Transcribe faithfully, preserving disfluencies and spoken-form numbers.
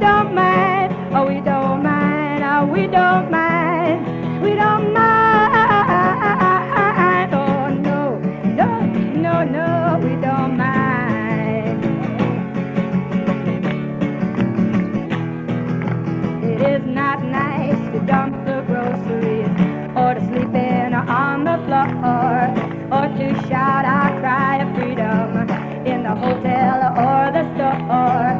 don't mind, oh, we don't mind, oh, we don't mind, we don't mind, oh, no, no, no, no, we don't mind. It is not nice to dump the groceries, or to sleep in or on the floor, or to shout our cry of freedom in the hotel or the store.